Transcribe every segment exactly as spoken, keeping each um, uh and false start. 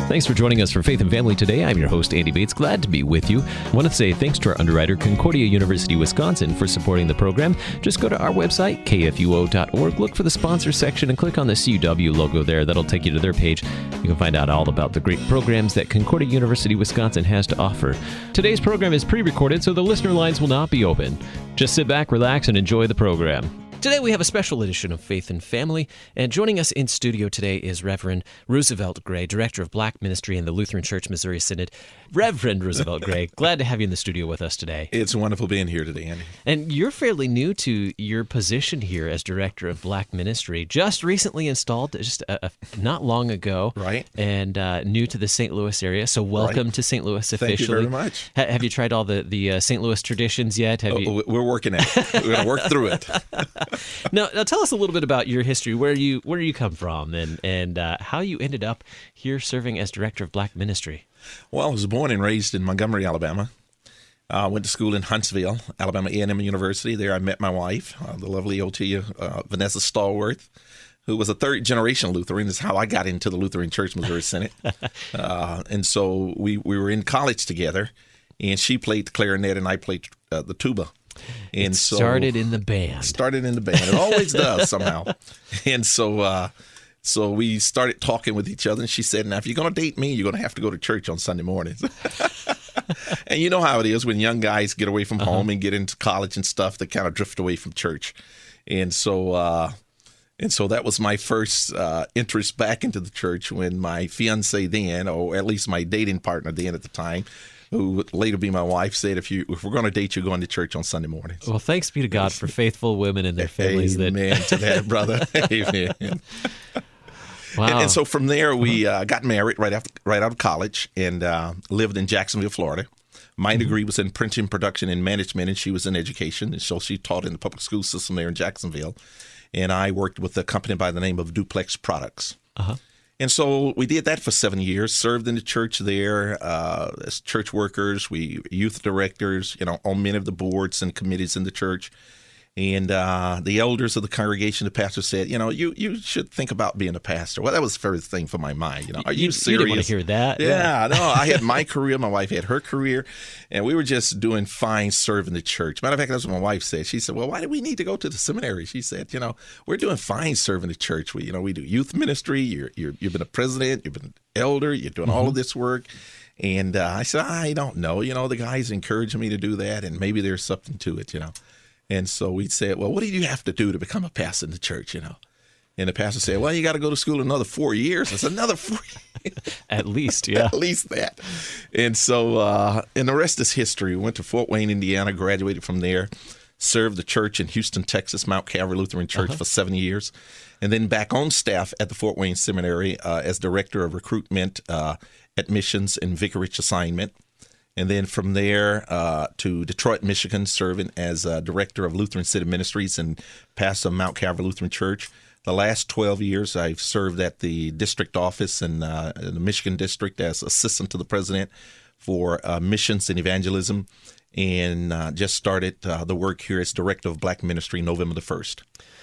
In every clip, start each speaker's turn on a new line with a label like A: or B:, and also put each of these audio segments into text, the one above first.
A: Thanks for joining us for Faith and Family today. I'm your host, Andy Bates. Glad to be with you. I want to say thanks to our underwriter, Concordia University, Wisconsin, for supporting the program. Just go to our website, k f u o dot org, look for the sponsor section, and click on the C U W logo there. That'll take you to their page. You can find out all about the great programs that Concordia University, Wisconsin has to offer. Today's program is pre-recorded, so the listener lines will not be open. Just sit back, relax, and enjoy the program. Today we have a special edition of Faith and Family, and joining us in studio today is Reverend Roosevelt Gray, Director of Black Ministry in the Lutheran Church Missouri Synod. Reverend Roosevelt Gray, glad to have you in the studio with us today.
B: It's wonderful being here today, Andy.
A: And you're fairly new to your position here as Director of Black Ministry, just recently installed, just a, a, not long ago.
B: Right.
A: And uh, new to the Saint Louis area, so welcome
B: right.
A: to Saint Louis officially.
B: Thank you very much.
A: Ha- have you tried all the, the uh, Saint Louis traditions yet? Have
B: oh,
A: you...
B: We're working at it. We're going to work through it.
A: Now, now, tell us a little bit about your history, where you where you come from, and and uh, how you ended up here serving as Director of Black Ministry.
B: Well, I was born and raised in Montgomery, Alabama. I uh, went to school in Huntsville, Alabama A and M University. There I met my wife, uh, the lovely Otia, uh, Vanessa Stallworth, who was a third-generation Lutheran. This is how I got into the Lutheran Church Missouri Synod. uh, and so we, we were in college together, and she played the clarinet and I played uh, the tuba. And
A: it
B: so
A: started in the band.
B: Started in the band. It always does somehow. And so uh, so we started talking with each other, and she said, now, if you're going to date me, you're going to have to go to church on Sunday mornings. And you know how it is when young guys get away from uh-huh. home and get into college and stuff, they kind of drift away from church. And so uh, and so that was my first uh, interest back into the church when my fiance then, or at least my dating partner then at the time, who would later be my wife, said, if you if we're going to date, you're going to church on Sunday mornings.
A: Well, thanks be to God for faithful women and their families.
B: Amen
A: that...
B: to that, brother. Amen.
A: Wow.
B: And, and so from there, we uh, got married right after right out of college and uh, lived in Jacksonville, Florida. My mm-hmm. degree was in printing, production, and management, and she was in education. And so she taught in the public school system there in Jacksonville. And I worked with a company by the name of Duplex Products. Uh-huh. And so we did that for seven years, served in the church there uh, as church workers, we youth directors, you know, on many of the boards and committees in the church. And uh, the elders of the congregation, the pastor said, you know, you, you should think about being a pastor. Well, that was the first thing for my mind. You know, are you, you serious?
A: You didn't want to hear that.
B: Yeah, yeah. no, I had my career. My wife had her career. And we were just doing fine serving the church. Matter of fact, that's what my wife said. She said, well, why do we need to go to the seminary? She said, you know, we're doing fine serving the church. We, you know, we do youth ministry. You're, you're, you've been a president. You've been an elder. You're doing mm-hmm. all of this work. And uh, I said, I don't know. You know, the guys encouraging me to do that. And maybe there's something to it, you know. And so we said, well, what do you have to do to become a pastor in the church, you know? And the pastor said, well, you got to go to school another four years. It's another four years.
A: At least, yeah.
B: At least that. And so, uh, and the rest is history. We went to Fort Wayne, Indiana, graduated from there, served the church in Houston, Texas, Mount Calvary Lutheran Church uh-huh. for seven years, and then back on staff at the Fort Wayne Seminary uh, as director of recruitment, uh, admissions, and vicarage assignment. And then from there uh, to Detroit, Michigan, serving as uh, director of Lutheran City Ministries and pastor of Mount Calvary Lutheran Church. The last twelve years, I've served at the district office in, uh, in the Michigan district as assistant to the president for uh, missions and evangelism, and uh, just started uh, the work here as director of Black Ministry November the first.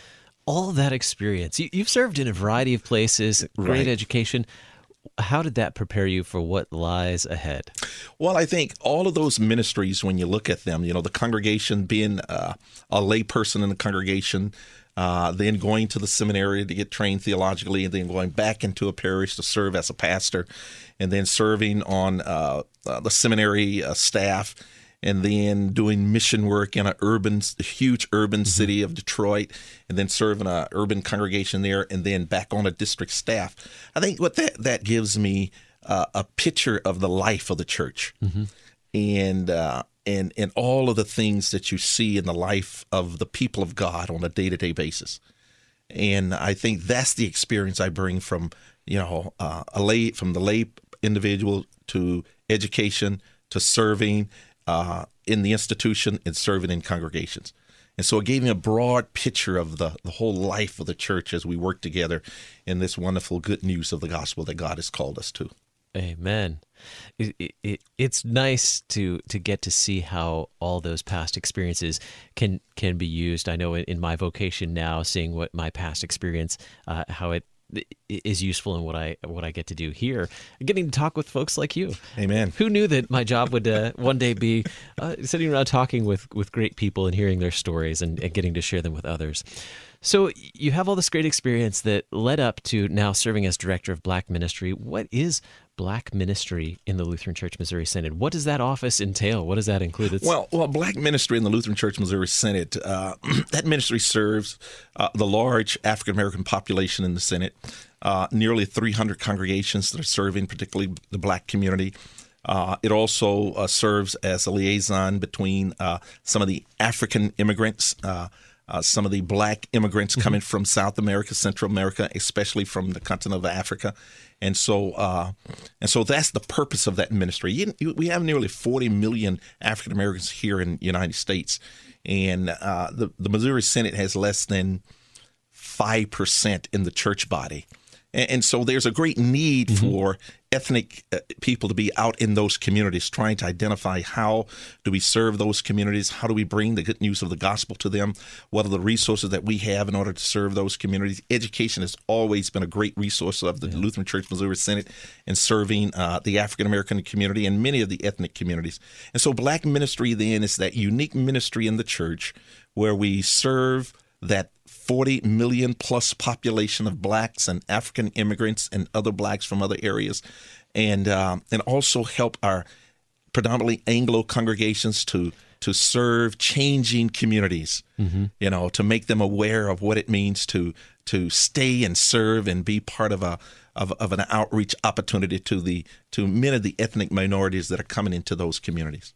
A: All that experience. You, you've served in a variety of places, great
B: right.
A: education. How did that prepare you for what lies ahead?
B: Well, I think all of those ministries, when you look at them, you know, the congregation, being uh, a lay person in the congregation, uh, then going to the seminary to get trained theologically, and then going back into a parish to serve as a pastor, and then serving on uh, uh, the seminary uh, staff, and then doing mission work in an urban, huge urban mm-hmm. city of Detroit, and then serving an urban congregation there, and then back on a district staff. I think what that, that gives me uh, a picture of the life of the church, mm-hmm. and uh, and and all of the things that you see in the life of the people of God on a day-to-day basis. And I think that's the experience I bring from, you know, uh, a lay from the lay individual to education to serving Uh, in the institution and serving in congregations. And so it gave me a broad picture of the, the whole life of the church as we work together in this wonderful good news of the gospel that God has called us to.
A: Amen. It, it, it, it's nice to to get to see how all those past experiences can can be used. I know in, in my vocation now, seeing what my past experience, uh, how it is useful in what I what I get to do here, getting to talk with folks like you.
B: Amen.
A: Who knew that my job would uh, one day be uh, sitting around talking with, with great people and hearing their stories and, and getting to share them with others. So you have all this great experience that led up to now serving as director of Black Ministry. What is Black Ministry in the Lutheran Church Missouri Synod? What does that office entail? What does that include? It's...
B: Well, well, Black Ministry in the Lutheran Church Missouri Synod, uh, that ministry serves uh, the large African-American population in the Synod, uh, nearly three hundred congregations that are serving particularly the Black community. Uh, it also uh, serves as a liaison between uh, some of the African immigrants, uh, Uh, some of the Black immigrants coming from South America, Central America, especially from the continent of Africa, and so uh, and so that's the purpose of that ministry. You, you, we have nearly forty million African Americans here in the United States, and uh, the the Missouri Synod has less than five percent in the church body. And so there's a great need mm-hmm. for ethnic uh, people to be out in those communities, trying to identify how do we serve those communities, how do we bring the good news of the gospel to them, what are the resources that we have in order to serve those communities. Education has always been a great resource of the yeah. Lutheran Church Missouri Synod in serving uh, the African-American community and many of the ethnic communities. And so Black Ministry then is that unique ministry in the church where we serve that forty million plus population of Blacks and African immigrants and other Blacks from other areas, and um, and also help our predominantly Anglo congregations to to serve changing communities, mm-hmm. you know, to make them aware of what it means to to stay and serve and be part of a of, of an outreach opportunity to the to many of the ethnic minorities that are coming into those communities.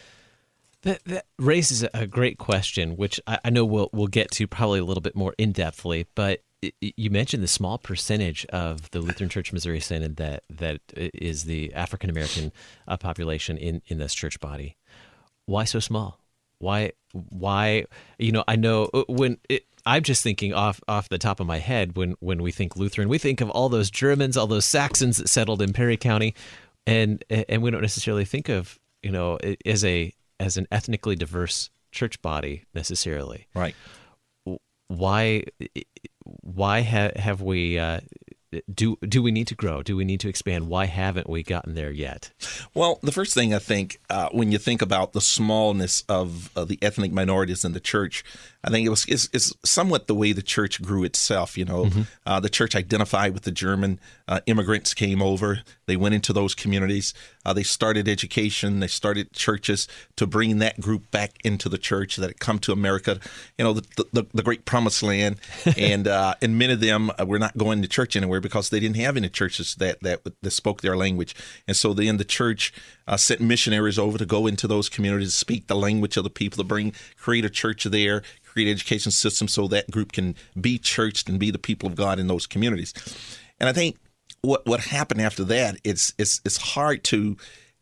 A: That, that raises a great question, which I, I know we'll we'll get to probably a little bit more in-depthly, but it, you mentioned the small percentage of the Lutheran Church Missouri Synod that that is the African-American uh, population in, in this church body. Why so small? Why, why? You know, I know when it, I'm just thinking off off the top of my head, when, when we think Lutheran, we think of all those Germans, all those Saxons that settled in Perry County, and and we don't necessarily think of, you know, as a as an ethnically diverse church body necessarily.
B: Right.
A: Why why ha- have we uh, do do we need to grow? Do we need to expand? Why haven't we gotten there yet?
B: Well, the first thing I think uh, when you think about the smallness of uh, the ethnic minorities in the church, I think it was is, is somewhat the way the church grew itself. You know, mm-hmm. uh, the church identified with the German uh, immigrants came over. They went into those communities. Uh, they started education. They started churches to bring that group back into the church that had come to America. You know, the the, the great promised land, and uh, and many of them were not going to church anywhere because they didn't have any churches that that, that spoke their language. And so then the church uh, sent missionaries over to go into those communities, speak the language of the people, to bring create a church there. Create education system so that group can be churched and be the people of God in those communities. And I think what what happened after that, it's it's it's hard to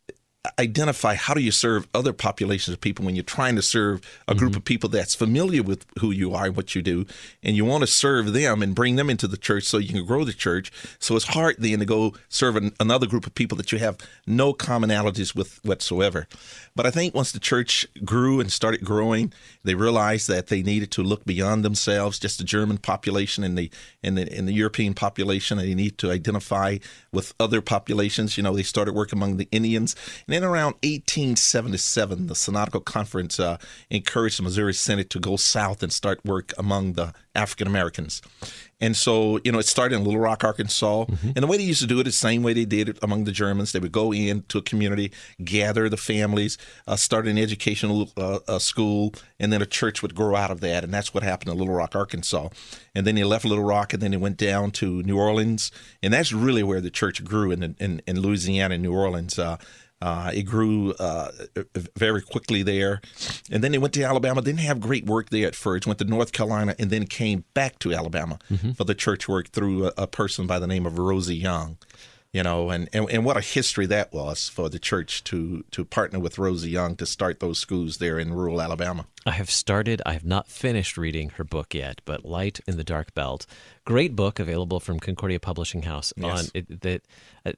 B: identify how do you serve other populations of people when you're trying to serve a group mm-hmm. of people that's familiar with who you are and what you do, and you want to serve them and bring them into the church so you can grow the church. So it's hard then to go serve an, another group of people that you have no commonalities with whatsoever. But I think once the church grew and started growing, they realized that they needed to look beyond themselves, just the German population and the and the, and the European population, and they need to identify with other populations. You know, they started working among the Indians. And then around eighteen seventy-seven, the Synodical Conference uh, encouraged the Missouri Synod to go south and start work among the African Americans. And so, you know, it started in Little Rock, Arkansas. Mm-hmm. And the way they used to do it is the same way they did it among the Germans. They would go into a community, gather the families, uh, start an educational uh, uh, school, and then a church would grow out of that. And that's what happened in Little Rock, Arkansas. And then they left Little Rock, and then they went down to New Orleans. And that's really where the church grew in in, in Louisiana and New Orleans. Uh, Uh, it grew uh, very quickly there. And then they went to Alabama. Didn't have great work there at first. Went to North Carolina and then came back to Alabama mm-hmm. for the church work through a, a person by the name of Rosie Young. You know, and, and, and what a history that was for the church to, to partner with Rosie Young to start those schools there in rural Alabama.
A: I have started, I have not finished reading her book yet, but Light in the Dark Belt. Great book available from Concordia Publishing House.
B: Yes.
A: On it, that. Uh,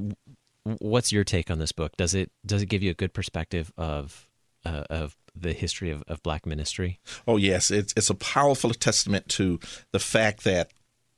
A: What's your take on this book? Does it does it give you a good perspective of uh, of the history of, of Black ministry?
B: Oh yes, it's it's a powerful testament to the fact that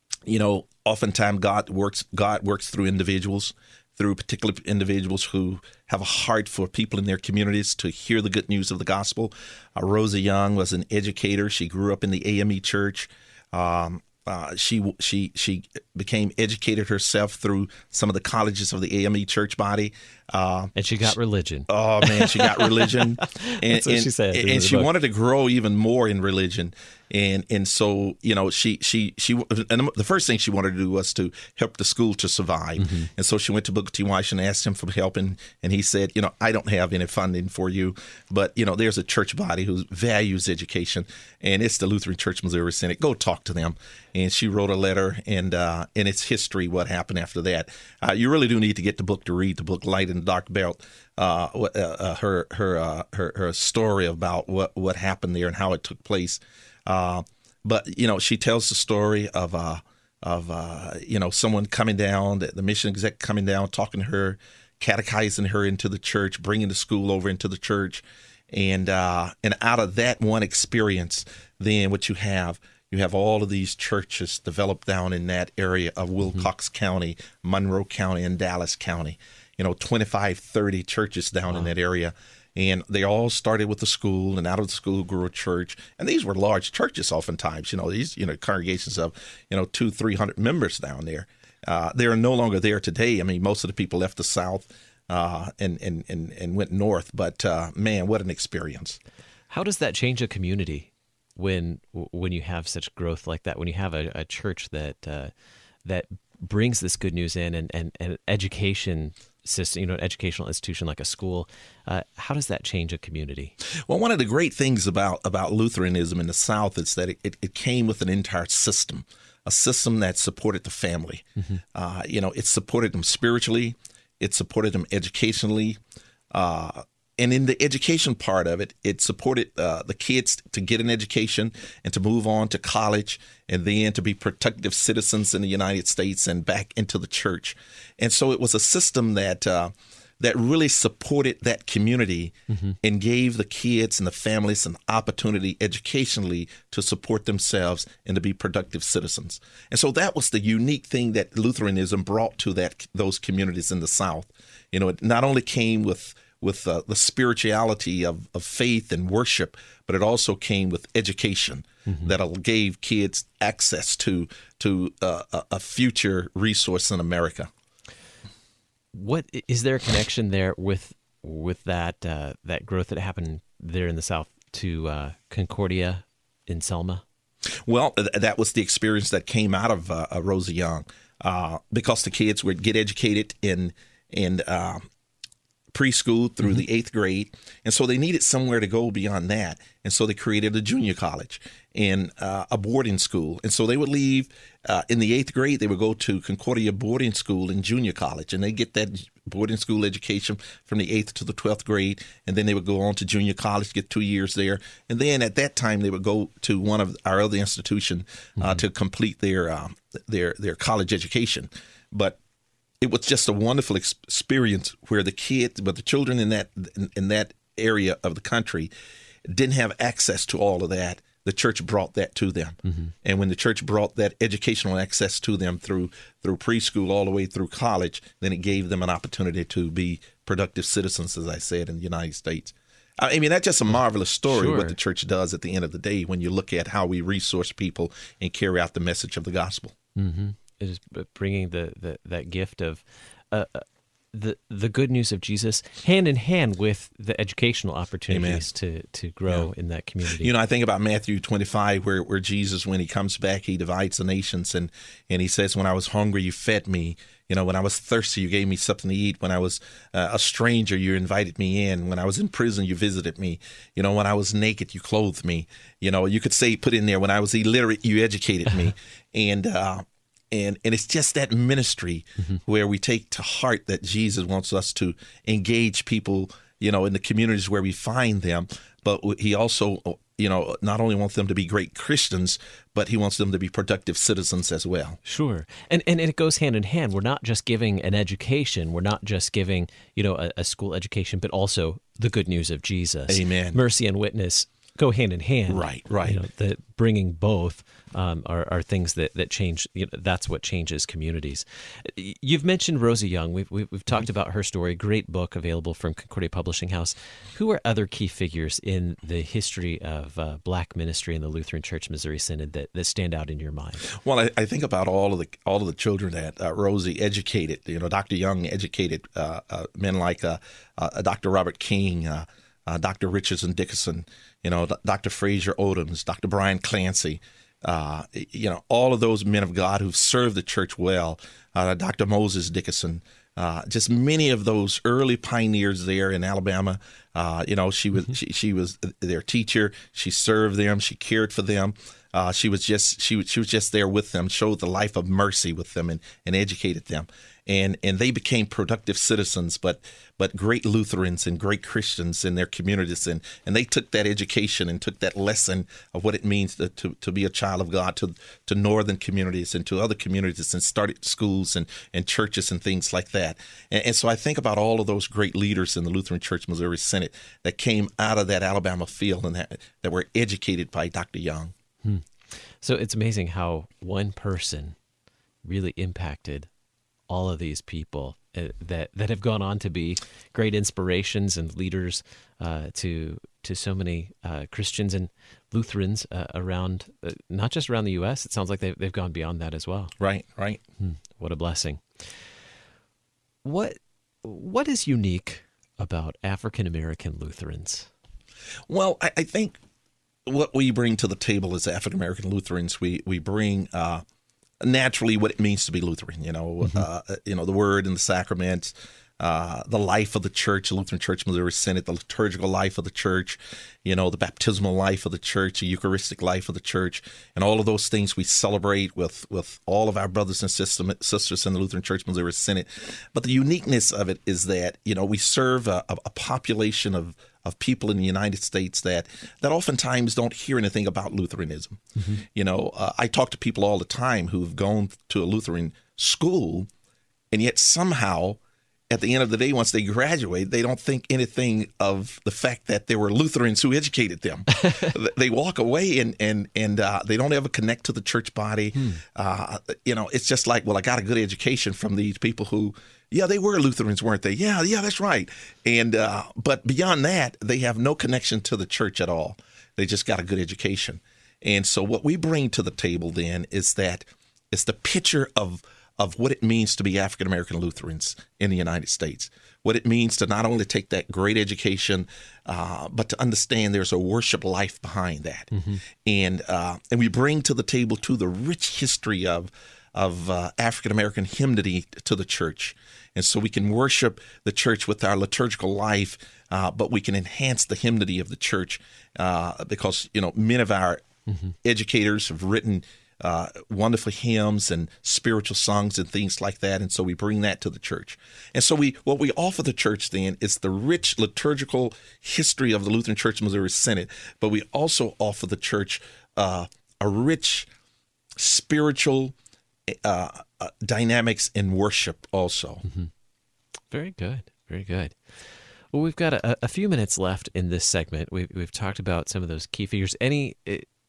B: you know, oftentimes God works. God works through individuals, through particular individuals who have a heart for people in their communities to hear the good news of the gospel. Uh, Rosa Young was an educator. She grew up in the A M E church. Um, uh, she she she became educated herself through some of the colleges of the A M E church body. Uh,
A: and she got
B: she,
A: religion.
B: Oh man, she got religion. And,
A: That's what
B: and,
A: she said.
B: And, and she
A: book.
B: wanted to grow even more in religion. And and so, you know, she she she and the first thing she wanted to do was to help the school to survive. Mm-hmm. And so she went to Booker T. Washington and asked him for help. And, and he said, you know, I don't have any funding for you, but, you know, there's a church body who values education, and it's the Lutheran Church Missouri Synod. Go talk to them. And she wrote a letter, and uh, and it's history what happened after that. Uh, you really do need to get the book to read the book, Light in the Dark Belt. Uh, uh, uh, her her, uh, her her story about what, what happened there and how it took place. Uh, but you know, she tells the story of uh, of uh, you know, someone coming down, the, the mission exec coming down, talking to her, catechizing her into the church, bringing the school over into the church, and uh, and out of that one experience, then what you have. You have all of these churches developed down in that area of Wilcox mm-hmm. County, Monroe County, and Dallas County. You know, twenty-five, thirty churches down wow. in that area. And they all started with the school, and out of the school grew a church. And these were large churches oftentimes, you know, these, you know, congregations of, you know, two, three hundred members down there. Uh, they are no longer there today. I mean, most of the people left the South uh, and, and, and, and went north. But, uh, man, what an experience.
A: How does that change a community? When when you have such growth like that, when you have a, a church that uh, that brings this good news in, and, and, and education system, you know, an educational institution like a school, uh, how does that change a community?
B: Well, one of the great things about, about Lutheranism in the South is that it, it, it came with an entire system, a system that supported the family. Mm-hmm. Uh, you know, it supported them spiritually, it supported them educationally, uh, and in the education part of it, it supported uh, the kids to get an education and to move on to college and then to be productive citizens in the United States and back into the church. And so it was a system that uh, that really supported that community mm-hmm. and gave the kids and the families an opportunity educationally to support themselves and to be productive citizens. And so that was the unique thing that Lutheranism brought to that those communities in the South. You know, it not only came with with uh, the spirituality of, of faith and worship, but it also came with education mm-hmm. that gave kids access to to uh, a future resource in America.
A: What is there a connection there with with that uh, that growth that happened there in the South to uh, Concordia in Selma?
B: Well, th- that was the experience that came out of uh, Rosa Young, uh, because the kids would get educated in in uh, preschool through mm-hmm. the eighth grade. And so they needed somewhere to go beyond that. And so they created a junior college and uh, a boarding school. And so they would leave uh, in the eighth grade, they would go to Concordia boarding school and junior college. And they get that boarding school education from the eighth to the twelfth grade. And then they would go on to junior college, get two years there. And then at that time, they would go to one of our other institutions uh, mm-hmm. to complete their, uh, their, their college education. But it was just a wonderful experience where the kids, but the children in that in, in that area of the country didn't have access to all of that. The church brought that to them. Mm-hmm. And when the church brought that educational access to them through through preschool all the way through college, then it gave them an opportunity to be productive citizens, as I said, in the United States. I mean, that's just a marvelous story, sure. what the church does at the end of the day when you look at how we resource people and carry out the message of the gospel.
A: Mm-hmm. It is bringing the, the that gift of uh, the the good news of Jesus hand in hand with the educational opportunities Amen. to to grow yeah. in that community.
B: You know, I think about Matthew twenty-five, where where Jesus, when he comes back, he divides the nations, and and he says, "When I was hungry, you fed me. You know, when I was thirsty, you gave me something to eat. When I was uh, a stranger, you invited me in. When I was in prison, you visited me. You know, when I was naked, you clothed me. You know, you could say, put in there, when I was illiterate, you educated me." and uh, And and it's just that ministry mm-hmm. where we take to heart that Jesus wants us to engage people, you know, in the communities where we find them. But he also, you know, not only wants them to be great Christians, but he wants them to be productive citizens as well.
A: Sure. And and it goes hand in hand. We're not just giving an education. We're not just giving, you know, a, a school education, but also the good news of Jesus.
B: Amen.
A: Mercy and witness go hand in hand.
B: Right, right.
A: You know, the bringing both um, are, are things that, that change. You know, that's what changes communities. You've mentioned Rosie Young. We've, we've, we've talked about her story. Great book available from Concordia Publishing House. Who are other key figures in the history of uh, black ministry in the Lutheran Church Missouri Synod that, that stand out in your mind?
B: Well, I, I think about all of the all of the children that uh, Rosie educated. You know, Doctor Young educated uh, uh, men like uh, uh, Doctor Robert King, uh, uh, Doctor Richardson Dickerson, you know, Doctor Fraser Odoms, Doctor Brian Clancy, uh, you know, all of those men of God who've served the church well, uh, Doctor Moses Dickerson, uh, just many of those early pioneers there in Alabama. Uh, you know, she was mm-hmm. she, she was their teacher. She served them. She cared for them. Uh, she was just she was she was just there with them, showed the life of mercy with them, and, and educated them, and and they became productive citizens, but but great Lutherans and great Christians in their communities, and, and they took that education and took that lesson of what it means to, to, to be a child of God to to northern communities and to other communities, and started schools and, and churches and things like that. And, and so I think about all of those great leaders in the Lutheran Church Missouri Synod that came out of that Alabama field and that, that were educated by Doctor Young.
A: Hmm. So it's amazing how one person really impacted all of these people uh, that that have gone on to be great inspirations and leaders uh, to to so many uh, Christians and Lutherans uh, around, uh, not just around the U S It sounds like they've, they've gone beyond that as well.
B: Right, right.
A: Hmm. What a blessing. What what is unique about African American Lutherans?
B: Well, I, I think what we bring to the table as African American Lutherans, we we bring uh, naturally what it means to be Lutheran. You know, mm-hmm. uh, you know the Word and the sacraments, uh, the life of the Church, the Lutheran Church Missouri Synod, the liturgical life of the Church. You know, the baptismal life of the Church, the Eucharistic life of the Church, and all of those things we celebrate with with all of our brothers and system, sisters in the Lutheran Church Missouri Synod. But the uniqueness of it is that you know we serve a, a population of of people in the United States that that oftentimes don't hear anything about Lutheranism. Mm-hmm. You know, uh, I talk to people all the time who've gone to a Lutheran school, and yet somehow, at the end of the day, once they graduate, they don't think anything of the fact that there were Lutherans who educated them. They walk away and and and uh, they don't ever connect to the church body. Hmm. Uh, you know, it's just like, well, I got a good education from these people who, yeah, they were Lutherans, weren't they? Yeah, yeah, that's right. And uh, but beyond that, they have no connection to the church at all. They just got a good education. And so what we bring to the table then is that it's the picture of of what it means to be African American Lutherans in the United States. What it means to not only take that great education, uh, but to understand there's a worship life behind that. Mm-hmm. And uh, and we bring to the table too the rich history of of uh, African American hymnody to the church. And so we can worship the church with our liturgical life, uh, but we can enhance the hymnody of the church uh, because, you know, many of our mm-hmm. educators have written uh, wonderful hymns and spiritual songs and things like that. And so we bring that to the church. And so we what we offer the church then is the rich liturgical history of the Lutheran Church Missouri Synod, but we also offer the church uh, a rich spiritual Uh, uh, dynamics in worship also.
A: Mm-hmm. Very good. Very good. Well, we've got a, a few minutes left in this segment. We've, we've talked about some of those key figures. Any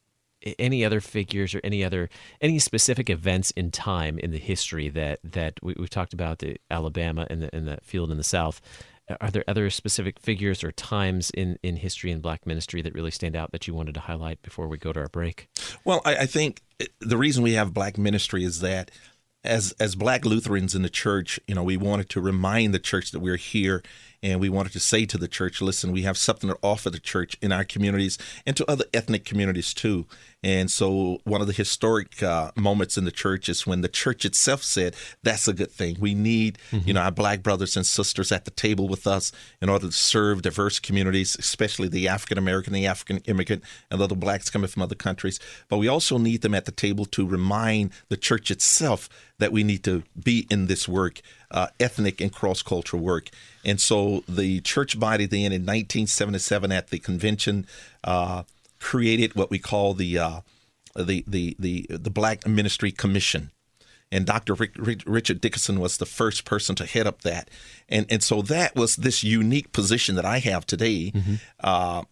A: any other figures or any other any specific events in time in the history that that we, we've talked about the Alabama and the, and the field in the South. Are there other specific figures or times in, in history and black ministry that really stand out that you wanted to highlight before we go to our break?
B: Well, I, I think the reason we have black ministry is that as as black Lutherans in the church, you know, we wanted to remind the church that we're here, and we wanted to say to the church, listen, we have something to offer the church in our communities and to other ethnic communities too. And so one of the historic uh, moments in the church is when the church itself said, that's a good thing. We need, mm-hmm. you know, our black brothers and sisters at the table with us in order to serve diverse communities, especially the African American, the African immigrant, and other blacks coming from other countries. But we also need them at the table to remind the church itself that we need to be in this work, uh, ethnic and cross-cultural work. And so the church body then in nineteen seventy-seven at the convention uh, created what we call the uh, the, the the the Black Ministry Commission. And Doctor Rick, Rick, Richard Dickerson was the first person to head up that. And and so that was this unique position that I have today. Mm-hmm. Uh,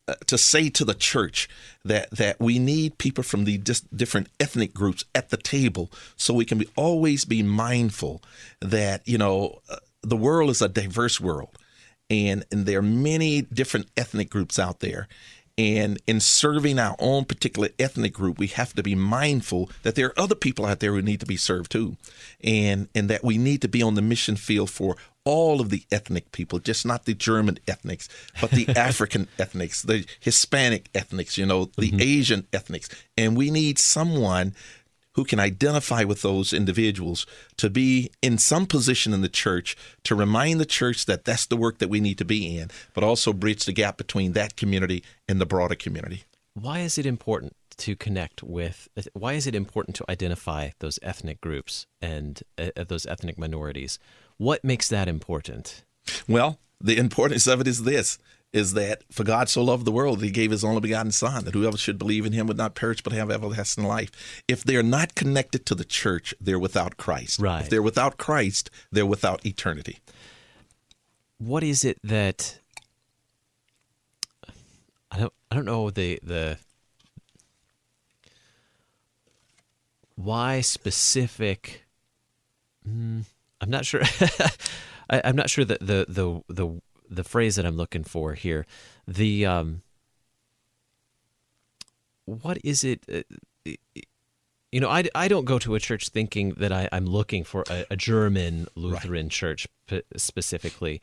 B: to say to the church that that we need people from the dis- different ethnic groups at the table, so we can be, always be mindful that, you know, uh, the world is a diverse world, and and there are many different ethnic groups out there. And in serving our own particular ethnic group, we have to be mindful that there are other people out there who need to be served too, and and that we need to be on the mission field for all of the ethnic people, just not the German ethnics, but the African ethnics, the Hispanic ethnics, you know, the mm-hmm. Asian ethnics. And we need someone who can identify with those individuals to be in some position in the church, to remind the church that that's the work that we need to be in, but also bridge the gap between that community and the broader community.
A: Why is it important to connect with, why is it important to identify those ethnic groups and uh, those ethnic minorities? What makes that important?
B: Well, the importance of it is this, is that for God so loved the world that he gave his only begotten Son, that whoever should believe in him would not perish but have everlasting life. If they're not connected to the church, they're without Christ.
A: Right.
B: If they're without Christ, they're without eternity.
A: What is it that, I don't I don't know the the why specific, mm, I'm not sure. I, I'm not sure that the, the the the phrase that I'm looking for here. The um, what is it? Uh, you know, I, I don't go to a church thinking that I, I'm looking for a, a German Lutheran right. church p- specifically.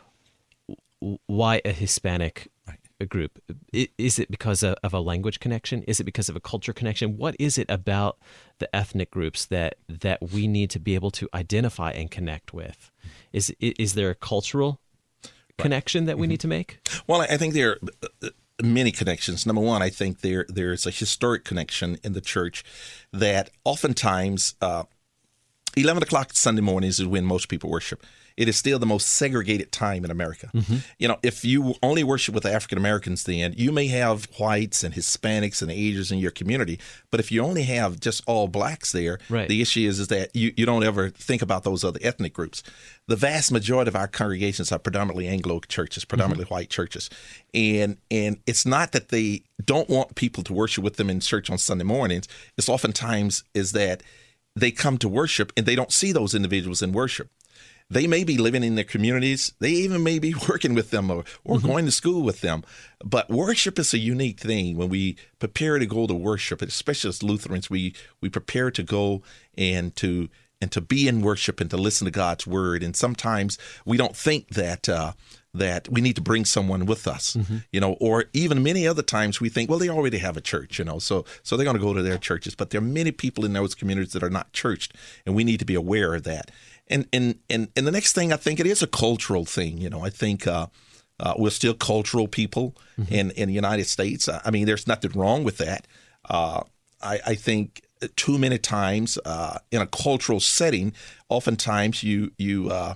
A: Why a Hispanic right. group? Is it because of, of a language connection? Is it because of a culture connection? What is it about the ethnic groups that that we need to be able to identify and connect with? Is is there a cultural right. connection that we mm-hmm. need to make?
B: Well, I think there are many connections. Number one, I think there there's a historic connection in the church that oftentimes uh, eleven o'clock Sunday mornings is when most people worship. It is still the most segregated time in America. Mm-hmm. You know, if you only worship with African Americans, then you may have whites and Hispanics and Asians in your community. But if you only have just all blacks there,
A: right.
B: the issue is, is that you, you don't ever think about those other ethnic groups. The vast majority of our congregations are predominantly Anglo churches, predominantly mm-hmm. white churches. And and it's not that they don't want people to worship with them in church on Sunday mornings. It's oftentimes is that they come to worship and they don't see those individuals in worship. They may be living in their communities. They even may be working with them or, or mm-hmm. going to school with them. But worship is a unique thing. When we prepare to go to worship, especially as Lutherans, we we prepare to go and to and to be in worship and to listen to God's word. And sometimes we don't think that uh, that we need to bring someone with us, mm-hmm. you know, or even many other times we think, well, they already have a church, you know, so so they're going to go to their churches. But there are many people in those communities that are not churched, and we need to be aware of that. And and and and the next thing, I think it is a cultural thing. You know, I think uh, uh, we're still cultural people mm-hmm. in, in the United States. I mean, there's nothing wrong with that. Uh, I, I think too many times uh, in a cultural setting, oftentimes you you uh,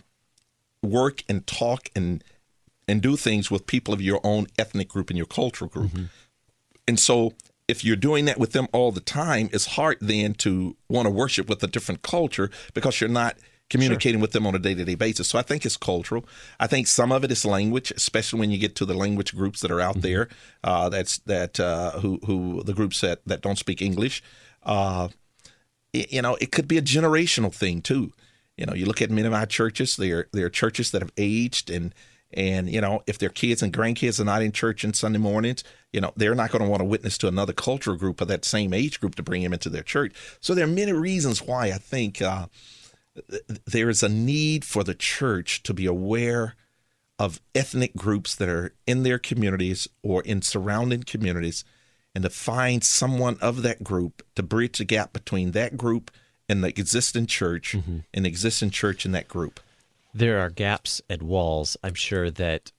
B: work and talk and and do things with people of your own ethnic group and your cultural group. Mm-hmm. And so if you're doing that with them all the time, it's hard then to want to worship with a different culture because you're not communicating sure. with them on a day-to-day basis. So I think it's cultural. I think some of it is language, especially when you get to the language groups that are out mm-hmm. there, uh, that's that uh, who who the groups that, that don't speak English. Uh, it, you know, it could be a generational thing too. You know, you look at many of our churches, they're they're churches that have aged, and and you know, if their kids and grandkids are not in church on Sunday mornings, you know, they're not going to want to witness to another cultural group of that same age group to bring them into their church. So there are many reasons why I think uh, there is a need for the church to be aware of ethnic groups that are in their communities or in surrounding communities, and to find someone of that group to bridge the gap between that group and the existing church mm-hmm. and the existing church in that group.
A: There are gaps and walls, I'm sure, that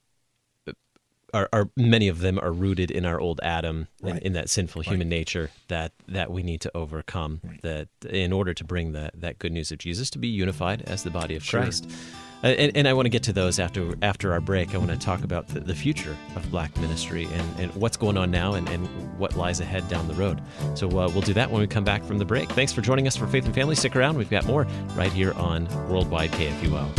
A: are, are many of them are rooted in our old Adam, right. in, in that sinful human right. nature that, that we need to overcome, right. that in order to bring the, that good news of Jesus to be unified as the body of sure. Christ. Uh, and, and I want to get to those after after our break. I want to talk about the, the future of Black ministry and, and what's going on now and, and what lies ahead down the road. So uh, we'll do that when we come back from the break. Thanks for joining us for Faith and Family. Stick around. We've got more right here on Worldwide K F U O.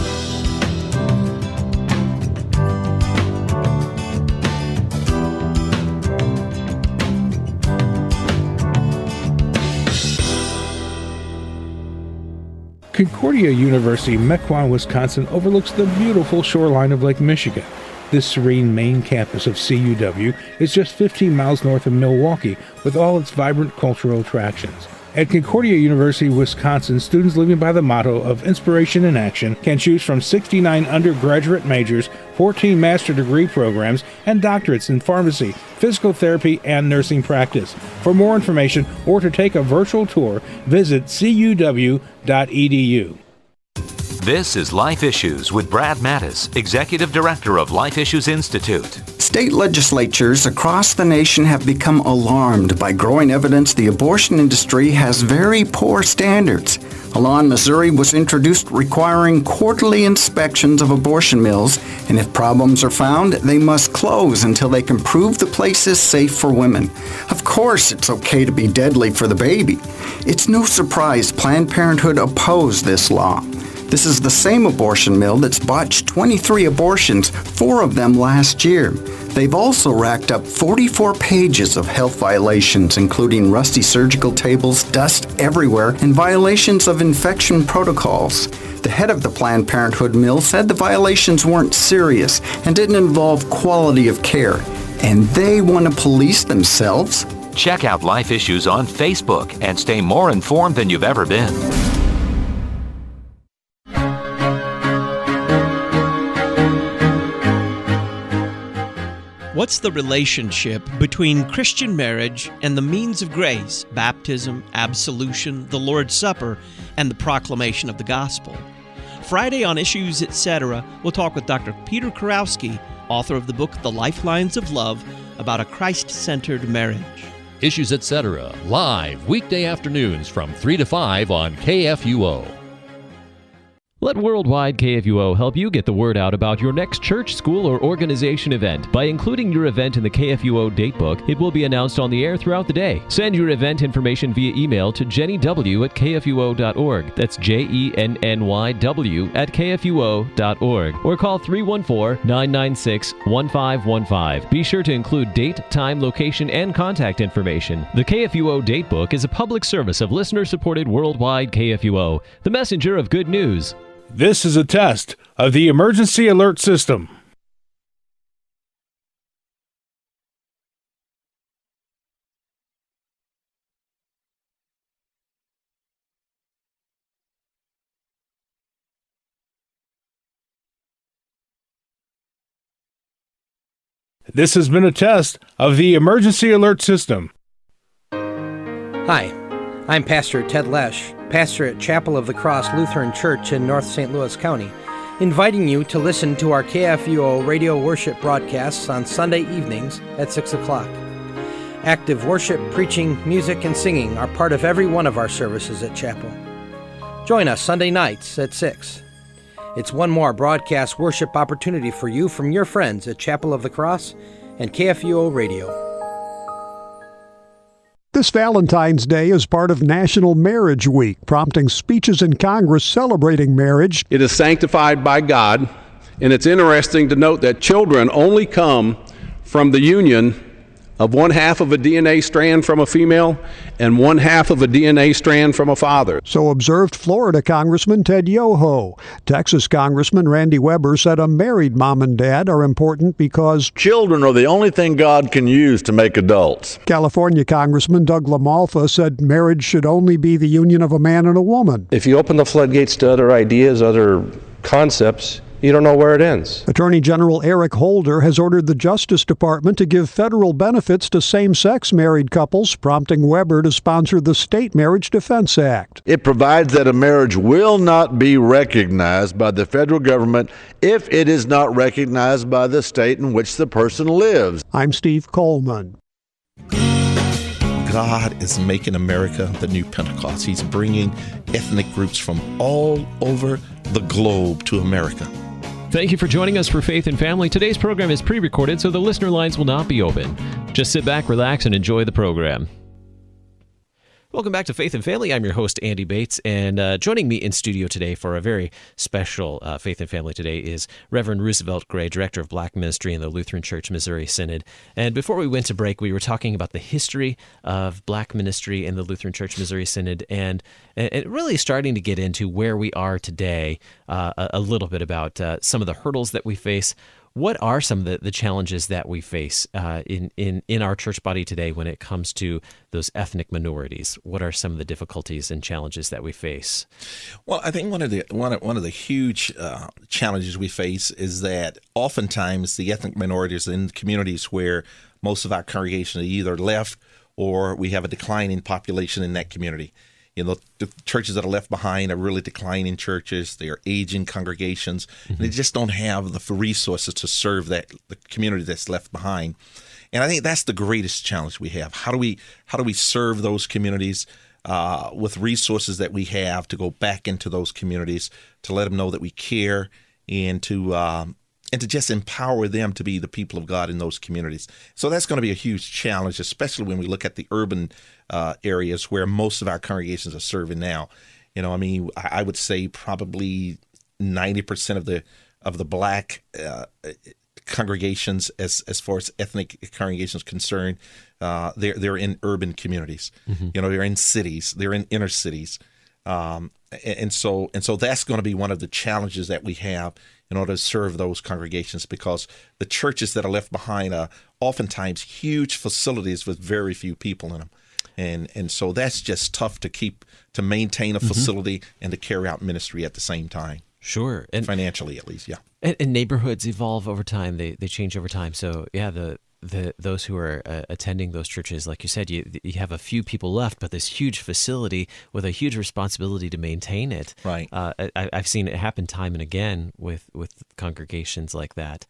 C: Concordia University, Mequon, Wisconsin overlooks the beautiful shoreline of Lake Michigan. This serene main campus of C U W is just fifteen miles north of Milwaukee, with all its vibrant cultural attractions. At Concordia University, Wisconsin, students living by the motto of inspiration in action can choose from sixty-nine undergraduate majors, fourteen master degree programs, and doctorates in pharmacy, physical therapy, and nursing practice. For more information or to take a virtual tour, visit c u w dot e d u.
D: This is Life Issues with Brad Mattis, Executive Director of Life Issues Institute.
E: State legislatures across the nation have become alarmed by growing evidence the abortion industry has very poor standards. A law in Missouri was introduced requiring quarterly inspections of abortion mills, and if problems are found, they must close until they can prove the place is safe for women. Of course, it's okay to be deadly for the baby. It's no surprise Planned Parenthood opposed this law. This is the same abortion mill that's botched twenty-three abortions, four of them last year. They've also racked up forty-four pages of health violations, including rusty surgical tables, dust everywhere, and violations of infection protocols. The head of the Planned Parenthood mill said the violations weren't serious and didn't involve quality of care. And they want to police themselves?
D: Check out Life Issues on Facebook and stay more informed than you've ever been.
F: What's the relationship between Christian marriage and the means of grace, baptism, absolution, the Lord's Supper, and the proclamation of the gospel? Friday on Issues, et cetera, we'll talk with Doctor Peter Kurowski, author of the book The Lifelines of Love, about a Christ-centered marriage.
G: Issues, et cetera, live weekday afternoons from three to five on K F U O.
A: Let Worldwide K F U O help you get the word out about your next church, school, or organization event. By including your event in the K F U O datebook, it will be announced on the air throughout the day. Send your event information via email to jenny w at k f u o dot org. That's J E N N Y W at k f u o dot org. Or call three one four, nine nine six, one five one five. Be sure to include date, time, location, and contact information. The K F U O datebook is a public service of listener-supported Worldwide K F U O, the messenger of good news.
C: This is a test of the emergency alert system. This has been a test of the emergency alert system.
H: Hi, I'm Pastor Ted Lesh, pastor at Chapel of the Cross Lutheran Church in North Saint Louis County, inviting you to listen to our K F U O radio worship broadcasts on Sunday evenings at six o'clock. Active worship, preaching, music, and singing are part of every one of our services at Chapel. Join us Sunday nights at six. It's one more broadcast worship opportunity for you from your friends at Chapel of the Cross and K F U O Radio.
I: This Valentine's Day is part of National Marriage Week, prompting speeches in Congress celebrating marriage.
J: It is sanctified by God, and it's interesting to note that children only come from the union of one half of a D N A strand from a female and one half of a D N A strand from a father.
I: So observed Florida Congressman Ted Yoho. Texas Congressman Randy Weber said a married mom and dad are important because
K: children are the only thing God can use to make adults.
I: California Congressman Doug LaMalfa said marriage should only be the union of a man and a woman.
L: If you open the floodgates to other ideas, other concepts, you don't know where it ends.
I: Attorney General Eric Holder has ordered the Justice Department to give federal benefits to same-sex married couples, prompting Weber to sponsor the State Marriage Defense Act.
K: It provides that a marriage will not be recognized by the federal government if it is not recognized by the state in which the person lives.
I: I'm Steve Coleman.
B: God is making America the new Pentecost. He's bringing ethnic groups from all over the globe to America.
A: Thank you for joining us for Faith and Family. Today's program is pre-recorded, so the listener lines will not be open. Just sit back, relax, and enjoy the program. Welcome back to Faith and Family. I'm your host, Andy Bates, and uh, joining me in studio today for a very special uh, Faith and Family today is Reverend Roosevelt Gray, Director of Black Ministry in the Lutheran Church Missouri Synod. And before we went to break, we were talking about the history of Black ministry in the Lutheran Church Missouri Synod, and, and really starting to get into where we are today, uh, a, a little bit about uh, some of the hurdles that we face. What are some of the, the challenges that we face uh, in, in, in our church body today when it comes to those ethnic minorities? What are some of the difficulties and challenges that we face?
B: Well, I think one of the one of, one of the huge uh, challenges we face is that oftentimes the ethnic minorities in communities where most of our congregation are either left or we have a decline in population in that community. You know, the churches that are left behind are really declining churches. They are aging congregations. Mm-hmm. And they just don't have the resources to serve that the community that's left behind. And I think that's the greatest challenge we have. How do we how do we serve those communities uh, with resources that we have to go back into those communities to let them know that we care and to um, and to just empower them to be the people of God in those communities. So that's going to be a huge challenge, especially when we look at the urban uh, areas where most of our congregations are serving now. You know, I mean, I would say probably ninety percent of the of the Black uh, congregations, as as far as ethnic congregations concerned, uh, they're they're in urban communities. Mm-hmm. You know, they're in cities, they're in inner cities, um, and, and so and so that's going to be one of the challenges that we have in order to serve those congregations, because the churches that are left behind are oftentimes huge facilities with very few people in them. And and so that's just tough to keep, to maintain a facility mm-hmm. and to carry out ministry at the same time.
A: Sure. And
B: financially, at least, yeah.
A: And, and neighborhoods evolve over time. They they change over time. So, yeah, the the those who are uh, attending those churches, like you said, you you have a few people left, but this huge facility with a huge responsibility to maintain it.
B: Right.
A: Uh, I, I've seen it happen time and again with, with congregations like that.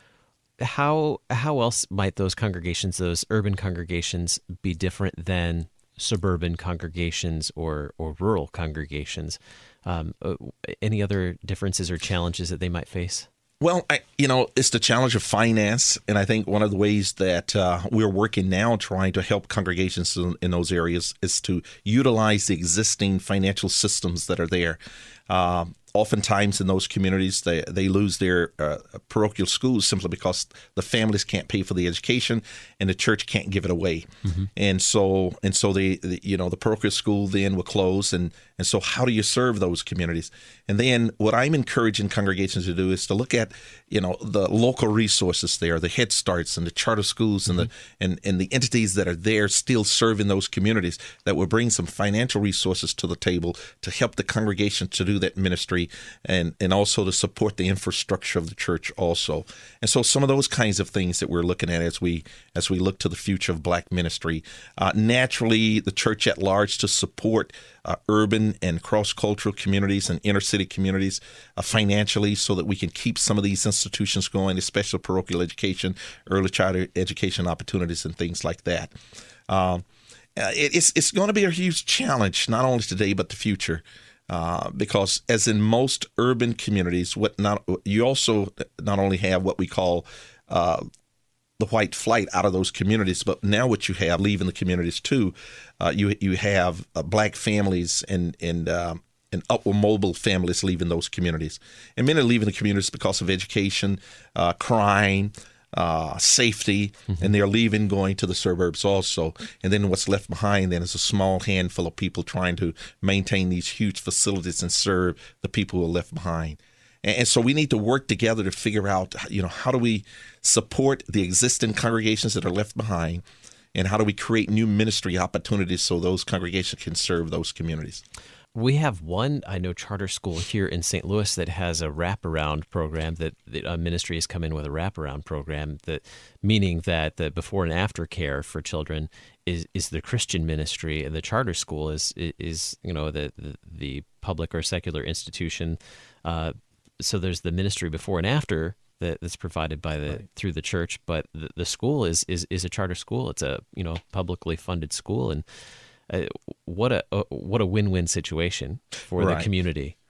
A: How how else might those congregations, those urban congregations, be different than suburban congregations or, or rural congregations? Um, any other differences or challenges that they might face?
B: Well, I, you know, it's the challenge of finance, and I think one of the ways that uh, we're working now trying to help congregations in, in those areas is to utilize the existing financial systems that are there. Uh, oftentimes in those communities, they, they lose their uh, parochial schools simply because the families can't pay for the education and the church can't give it away. Mm-hmm. And so and so they, the, you know, the parochial school then will close. And, and so how do you serve those communities? And then what I'm encouraging congregations to do is to look at, you know, the local resources there, the Head Starts and the charter schools mm-hmm. and the and, and the entities that are there still serving those communities that will bring some financial resources to the table to help the congregation to do that ministry, and, and also to support the infrastructure of the church also. And so some of those kinds of things that we're looking at as we as we look to the future of Black ministry. Uh, naturally, the church at large to support uh, urban and cross-cultural communities and inner-city communities uh, financially so that we can keep some of these institutions going, especially parochial education, early childhood education opportunities, and things like that. Um, it, it's, it's going to be a huge challenge, not only today but the future. Uh, because as in most urban communities, what not you also not only have what we call uh, the white flight out of those communities, but now what you have leaving the communities too, uh, you you have uh, Black families and and uh, and upward mobile families leaving those communities, and many are leaving the communities because of education, uh, crime. Uh, safety, mm-hmm. and they're leaving, going to the suburbs also. And then what's left behind then is a small handful of people trying to maintain these huge facilities and serve the people who are left behind. And, and so we need to work together to figure out, you know, how do we support the existing congregations that are left behind, and how do we create new ministry opportunities so those congregations can serve those communities.
A: We have one, I know, charter school here in Saint Louis that has a wraparound program, that, that a ministry has come in with a wraparound program, that meaning that the before and after care for children is, is the Christian ministry, and the charter school is, is you know, the, the, the public or secular institution. Uh, so there's the ministry before and after that, that's provided by the right. through the church, but the, the school is, is is a charter school. It's a, you know, publicly funded school, and Uh, what a uh, what a win-win situation for
B: right.
A: the community.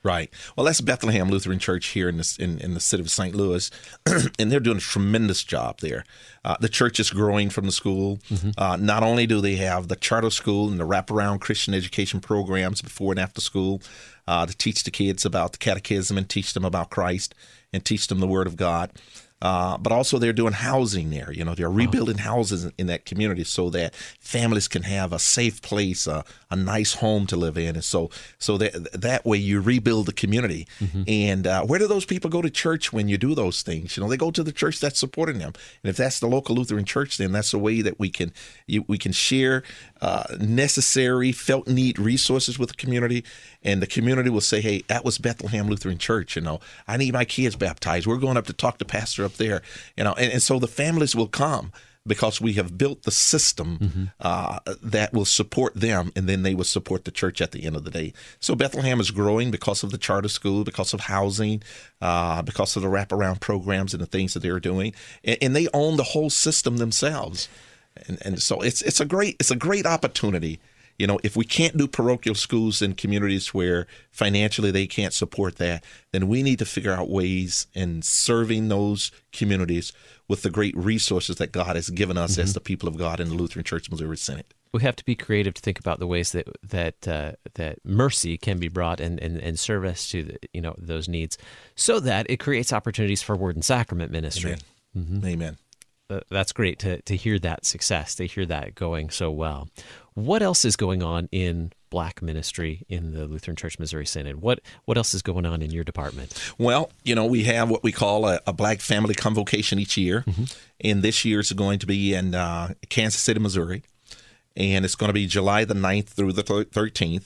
B: Right. Well, that's Bethlehem Lutheran Church here in the, in, in the city of Saint Louis, and they're doing a tremendous job there. Uh, the church is growing from the school. Mm-hmm. Uh, not only do they have the charter school and the wraparound Christian education programs before and after school uh, to teach the kids about the catechism and teach them about Christ and teach them the Word of God, Uh, but also they're doing housing there. You know, they're rebuilding houses in, in that community so that families can have a safe place, uh, a nice home to live in. And so so that that way you rebuild the community. Mm-hmm. And uh, where do those people go to church when you do those things? You know, they go to the church that's supporting them. And if that's the local Lutheran church, then that's a way that we can you, we can share uh, necessary, felt need resources with the community. And the community will say, hey, that was Bethlehem Lutheran Church. You know, I need my kids baptized. We're going up to talk to pastor up there. You know, and, and so the families will come because we have built the system mm-hmm. uh, that will support them, and then they will support the church at the end of the day. So Bethlehem is growing because of the charter school, because of housing, uh, because of the wraparound programs and the things that they're doing, and, and they own the whole system themselves. And, and so it's it's a great it's a great opportunity. You know, if we can't do parochial schools in communities where financially they can't support that, then we need to figure out ways in serving those communities with the great resources that God has given us mm-hmm. as the people of God in the Lutheran Church Missouri Synod.
A: We have to be creative to think about the ways that that uh, that mercy can be brought and, and, and service to the, you know those needs, so that it creates opportunities for word and sacrament ministry.
B: Amen. Mm-hmm. Amen.
A: Uh, that's great to to hear that success, to hear that going so well. What else is going on in Black ministry in the Lutheran Church Missouri Synod? What what else is going on in your department?
B: Well, you know, we have what we call a, a Black Family Convocation each year, mm-hmm. and this year is going to be in uh, Kansas City, Missouri, and it's going to be July the ninth through the thirteenth.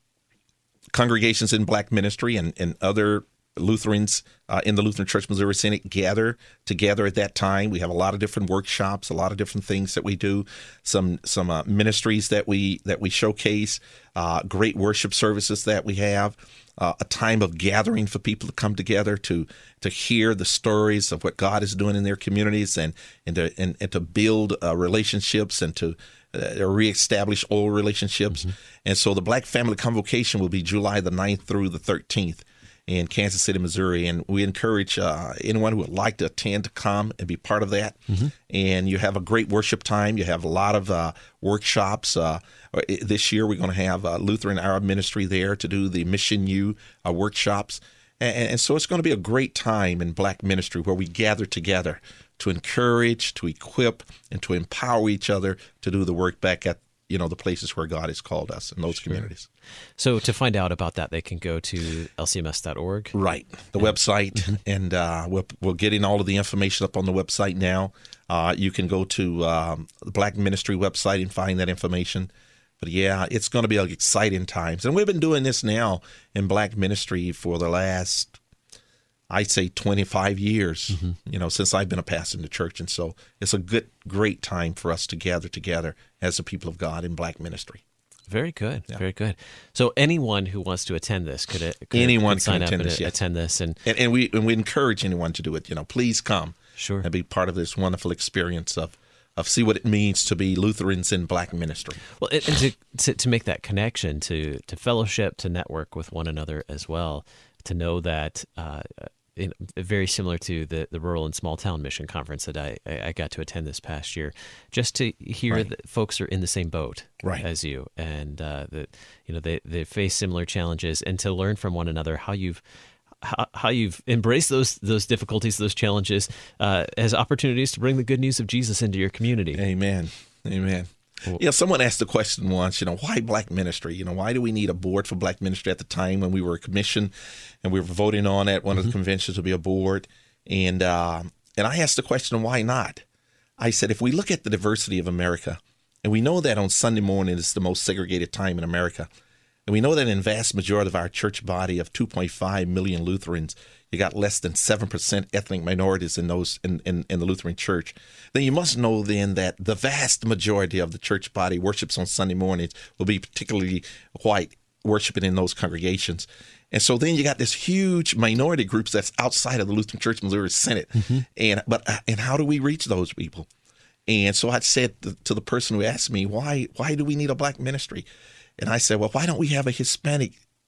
B: Congregations in Black ministry and, and other Lutherans uh, in the Lutheran Church Missouri Synod gather together at that time. We have a lot of different workshops, a lot of different things that we do, some some uh, ministries that we that we showcase, uh, great worship services that we have, uh, a time of gathering for people to come together to to hear the stories of what God is doing in their communities and and to and, and to build uh, relationships and to uh, reestablish old relationships. Mm-hmm. And so the Black Family Convocation will be July the ninth through the thirteenth. In Kansas City, Missouri, and we encourage uh, anyone who would like to attend to come and be part of that. Mm-hmm. And you have a great worship time. You have a lot of uh, workshops. Uh, this year, we're going to have uh, Lutheran Arab Ministry there to do the Mission U uh, workshops. And, and so it's going to be a great time in Black ministry where we gather together to encourage, to equip, and to empower each other to do the work back at you know the places where God has called us in those sure. communities.
A: So to find out about that, they can go to L C M S dot org.
B: Right, the yeah. website, mm-hmm. and uh, we're, we're getting all of the information up on the website now. Uh, you can go to um, the Black Ministry website and find that information. But yeah, it's going to be exciting times. And we've been doing this now in Black ministry for the last, I'd say, twenty-five years, mm-hmm. you know, since I've been a pastor in the church. And so it's a good, great time for us to gather together as the people of God in Black ministry.
A: Very good, yeah. very good. So anyone who wants to attend this could, could
B: anyone
A: could sign
B: can
A: up
B: attend
A: and
B: this, yeah.
A: attend this, and,
B: and and we and we encourage anyone to do it. You know, please come,
A: sure,
B: and be part of this wonderful experience of of see what it means to be Lutherans in Black ministry. Well,
A: and to to, to make that connection, to to fellowship, to network with one another as well, to know that. Uh, In, very similar to the, the Rural and Small Town Mission Conference that I, I got to attend this past year, just to hear right. that folks are in the same boat
B: right.
A: as you, and uh, that you know they, they face similar challenges, and to learn from one another how you've how, how you've embraced those those difficulties, those challenges, uh, as opportunities to bring the good news of Jesus into your community.
B: Amen. Amen. Well, yeah, someone asked the question once, you know, why Black ministry? You know, why do we need a board for Black ministry at the time when we were a commission and we were voting on at one mm-hmm. of the conventions to be a board? And uh, and I asked the question, why not? I said, if we look at the diversity of America, and we know that on Sunday morning is the most segregated time in America, and we know that in vast majority of our church body of two point five million Lutherans, you got less than seven percent ethnic minorities in those in, in, in the Lutheran church, then you must know then that the vast majority of the church body worships on Sunday mornings will be particularly white worshiping in those congregations. And so then you got this huge minority groups that's outside of the Lutheran Church Missouri Synod. Mm-hmm. And but and how do we reach those people? And so I said to the person who asked me, why why do we need a Black ministry? And I said, well, why don't we have a Hispanic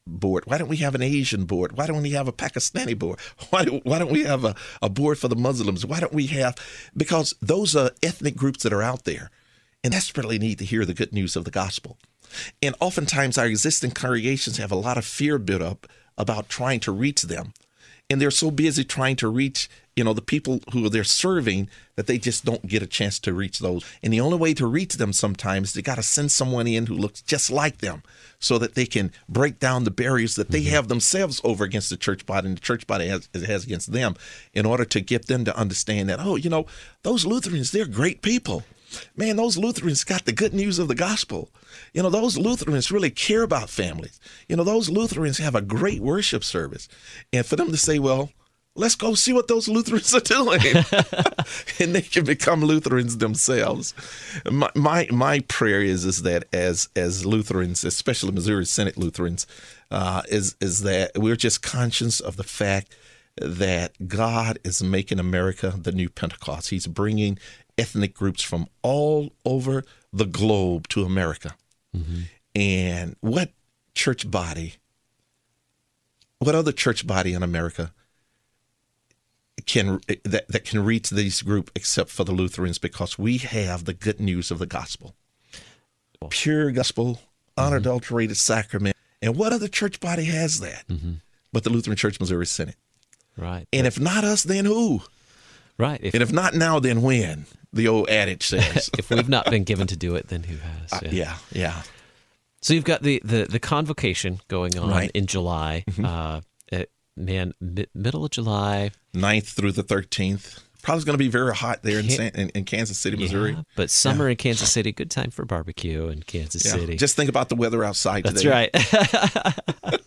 B: board? Why don't we have an Asian board? Why don't we have a Pakistani board? Why, do, why don't we have a, a board for the Muslims? Why don't we have, because those are ethnic groups that are out there and desperately need to hear the good news of the gospel. And oftentimes our existing congregations have a lot of fear built up about trying to reach them. And they're so busy trying to reach, you know, the people who they're serving that they just don't get a chance to reach those. And the only way to reach them sometimes, they got to send someone in who looks just like them so that they can break down the barriers that they mm-hmm. have themselves over against the church body and the church body has, has against them, in order to get them to understand that, oh, you know, those Lutherans, they're great people. Man, those Lutherans got the good news of the gospel. You know, those Lutherans really care about families. You know, those Lutherans have a great worship service. And for them to say, well, let's go see what those Lutherans are doing. And they can become Lutherans themselves. My my, my prayer is is that as as Lutherans, especially Missouri Synod Lutherans, uh, is, is that we're just conscious of the fact that God is making America the new Pentecost. He's bringing ethnic groups from all over the globe to America. Mm-hmm. And what church body, what other church body in America can that, that can reach these groups except for the Lutherans, because we have the good news of the gospel. Pure gospel, unadulterated mm-hmm. sacrament. And what other church body has that mm-hmm. but the Lutheran Church Missouri Synod?
A: Right.
B: And if not us, then who?
A: Right. If,
B: and if not now, then when? The old adage says.
A: If we've not been given to do it, then who has?
B: Yeah, uh, yeah. yeah.
A: So you've got the, the, the convocation going on
B: right.
A: in July. Mm-hmm. Uh, it, man, mi- middle of July.
B: ninth through the thirteenth. Probably going to be very hot there in, San, in, in Kansas City, Missouri.
A: Yeah, but summer
B: yeah.
A: in Kansas City, good time for barbecue in Kansas
B: yeah.
A: City.
B: Just think about the weather outside
A: That's
B: today.
A: That's right.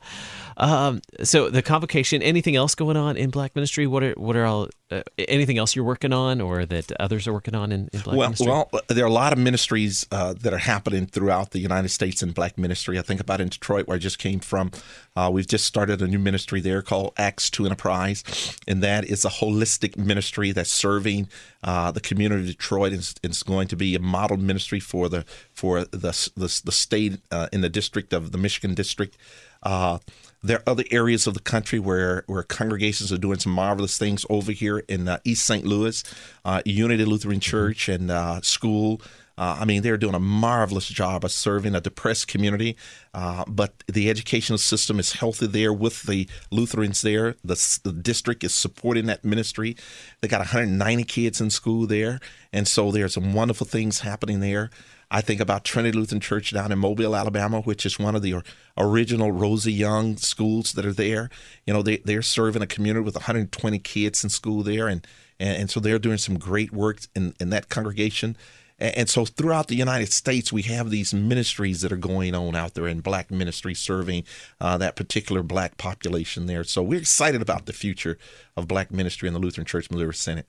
A: Um, so the convocation, anything else going on in Black Ministry? What are what are all uh, anything else you're working on, or that others are working on in, in Black
B: well,
A: Ministry?
B: Well, there are a lot of ministries uh, that are happening throughout the United States in Black Ministry. I think about in Detroit, where I just came from. Uh, we've just started a new ministry there called Acts two Enterprise, and that is a holistic ministry that's serving uh, the community of Detroit. It's, it's going to be a model ministry for the for the the, the state uh, in the district of the Michigan district. Uh, There are other areas of the country where, where congregations are doing some marvelous things over here in uh, East Saint Louis, uh, Unity Lutheran Church and uh, school. Uh, I mean, they're doing a marvelous job of serving a depressed community, uh, but the educational system is healthy there with the Lutherans there. The, the district is supporting that ministry. They got one hundred ninety kids in school there, and so there's some wonderful things happening there. I think about Trinity Lutheran Church down in Mobile, Alabama, which is one of the original Rosie Young schools that are there. You know, they, they're serving a community with one hundred twenty kids in school there, and, and, and so they're doing some great work in, in that congregation. And, and so throughout the United States, we have these ministries that are going on out there in Black ministry serving uh, that particular Black population there. So we're excited about the future of Black ministry in the Lutheran Church Missouri Synod.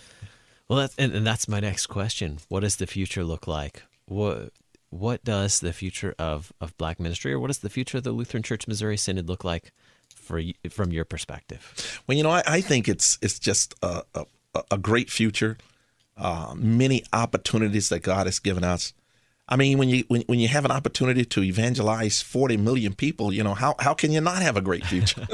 A: Well, that's, and, and that's my next question. What does the future look like? What what does the future of, of Black ministry, or what does the future of the Lutheran Church Missouri Synod look like for from your perspective?
B: Well, you know, I, I think it's it's just a, a, a great future, uh, many opportunities that God has given us. I mean, when you when, when you have an opportunity to evangelize forty million people, you know, how, how can you not have a great future?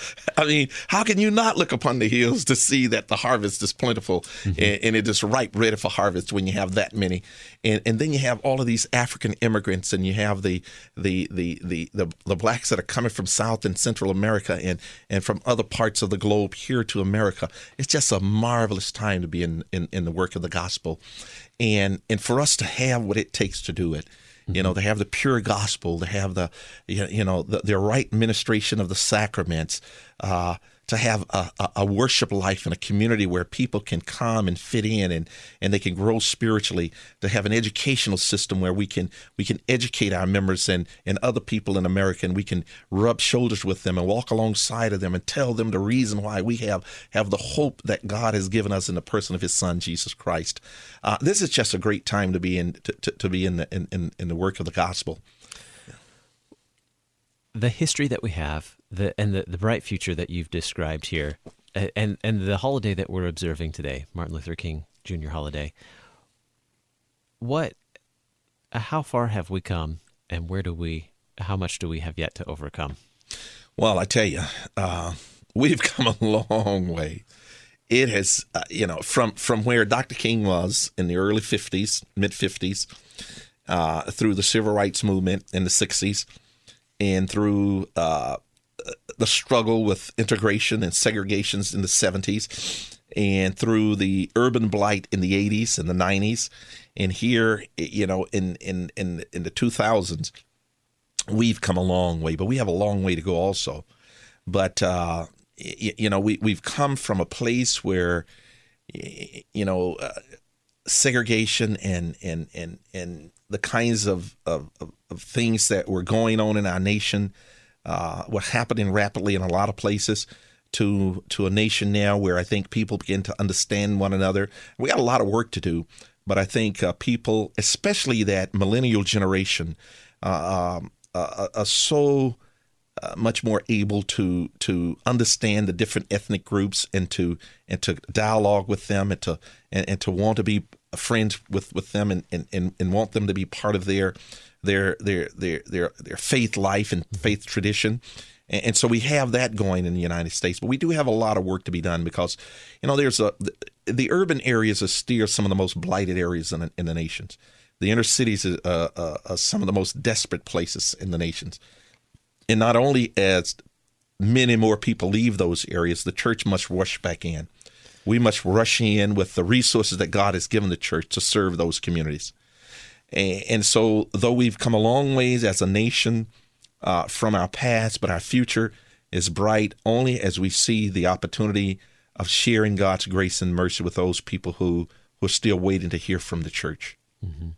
B: I mean, how can you not look upon the hills to see that the harvest is plentiful mm-hmm. and, and it is ripe, ready for harvest when you have that many? And and then you have all of these African immigrants, and you have the the the the the, the blacks that are coming from South and Central America and, and from other parts of the globe here to America. It's just a marvelous time to be in, in, in the work of the gospel. And and for us to have what it takes to do it. You know, to have the pure gospel, to have the, you know, the, the right ministration of the sacraments, uh, to have a, a worship life in a community where people can come and fit in and, and they can grow spiritually, to have an educational system where we can we can educate our members and, and other people in America, and we can rub shoulders with them and walk alongside of them and tell them the reason why we have, have the hope that God has given us in the person of his son, Jesus Christ. Uh, this is just a great time to be in to, to, to be in the in, in, in the work of the gospel.
A: The history that we have, the and the, the bright future that you've described here, and and the holiday that we're observing today, Martin Luther King Junior holiday, what, how far have we come, and where do we how much do we have yet to overcome?
B: Well, I tell you, uh, we've come a long way. It has, uh, you know, from, from where Doctor King was in the early fifties, mid-fifties, uh, through the civil rights movement in the sixties, and through uh, the struggle with integration and segregations in the seventies, and through the urban blight in the eighties and the nineties, and here, you know, in in in, in the two thousands, we've come a long way, but we have a long way to go also. But uh, you, you know, we we've come from a place where, you know, uh, segregation and and and and the kinds of, of, of things that were going on in our nation uh, were happening rapidly in a lot of places, to to a nation now where I think people begin to understand one another. We got a lot of work to do, but I think uh, people, especially that millennial generation, uh, um, uh, are so uh, much more able to to understand the different ethnic groups and to and to dialogue with them and to and, and to want to be friends with, with them and, and, and want them to be part of their their their their their, their faith life and faith tradition. And, and so we have that going in the United States. But we do have a lot of work to be done because, you know, there's a the, the urban areas are still some of the most blighted areas in, in the nations. The inner cities are, uh, uh, are some of the most desperate places in the nations. And not only as many more people leave those areas, the church must rush back in. We must rush in with the resources that God has given the church to serve those communities. And, and so though we've come a long ways as a nation uh, from our past, but our future is bright only as we see the opportunity of sharing God's grace and mercy with those people who, who are still waiting to hear from the church.
A: Mm-hmm.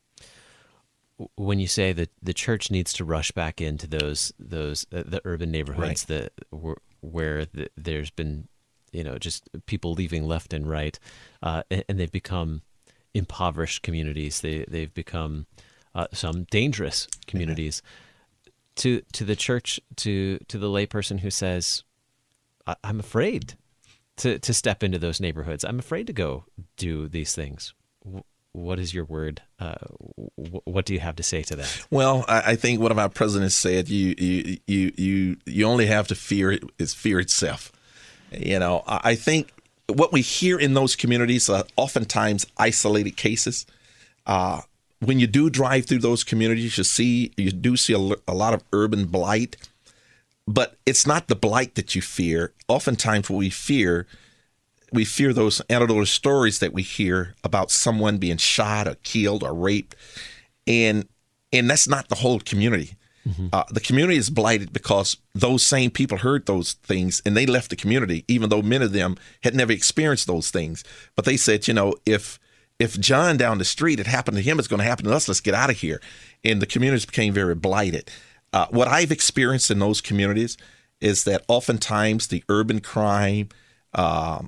A: When you say that the church needs to rush back into those those uh, the urban neighborhoods right. that where, where the, there's been, you know, just people leaving left and right, uh, and, and they've become impoverished communities. They they've become uh, some dangerous communities. Yeah. To to the church, to to the layperson who says, I, "I'm afraid to to step into those neighborhoods. I'm afraid to go do these things." What is your word? Uh, what do you have to say to that?
B: Well, I think one of our presidents said, "You you you you you only have to fear it is fear itself." You know, I think what we hear in those communities are oftentimes isolated cases. Uh, when you do drive through those communities, you see you do see a, a lot of urban blight, but it's not the blight that you fear. Oftentimes, what we fear. We fear those anecdotal stories that we hear about someone being shot or killed or raped, and and that's not the whole community. Mm-hmm. Uh, the community is blighted because those same people heard those things and they left the community, even though many of them had never experienced those things. But they said, you know, if if John down the street, it happened to him, it's going to happen to us. Let's get out of here. And the communities became very blighted. Uh, what I've experienced in those communities is that oftentimes the urban crime, um,